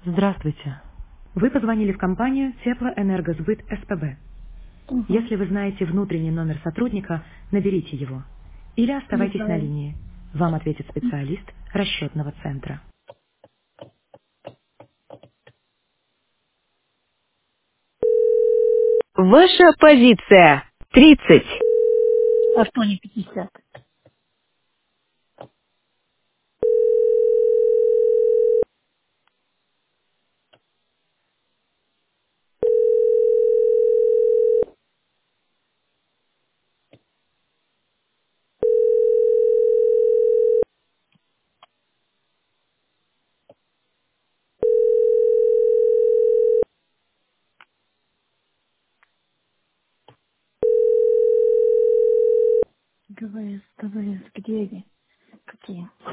Здравствуйте. Вы позвонили в компанию Теплоэнергосбыт СПБ. Угу. Если вы знаете внутренний номер сотрудника, наберите его. Или Не оставайтесь на знаю. линии. Вам ответит специалист расчетного центра. Ваша позиция 30. А что не 50? ГВС, где они? Какие?